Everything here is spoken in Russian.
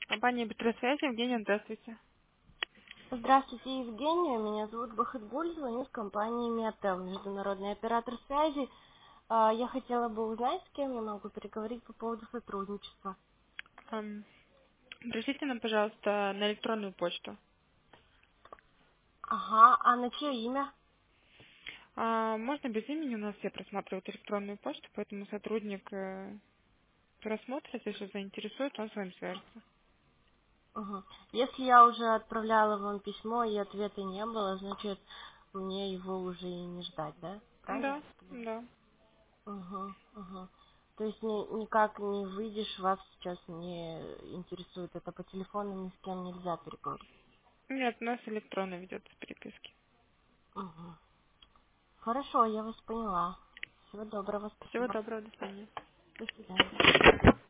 Компания Бетросвязь, Евгения, здравствуйте. Здравствуйте, Евгения. Меня зовут Бахытгуль, звоню с компании Миотел, международный оператор связи. Я хотела бы узнать, с кем я могу переговорить по поводу сотрудничества. Ам, Пришлите нам, пожалуйста, на электронную почту. Ага, а на чье имя? Можно без имени, у нас все просматривают электронную почту, поэтому сотрудник просмотрит, если заинтересует, он с вами свяжется. Угу. Если я уже отправляла вам письмо и ответа не было, значит, мне его уже и не ждать, да? Правильно Да, я понимаю? да. Угу, угу. То есть никак не выйдешь, вас сейчас не интересует это по телефону, ни с кем нельзя переговорить. Нет, у нас электронно ведется переписки. Угу. Хорошо, я вас поняла. Всего доброго, Всего спасибо. доброго, до свидания. До свидания.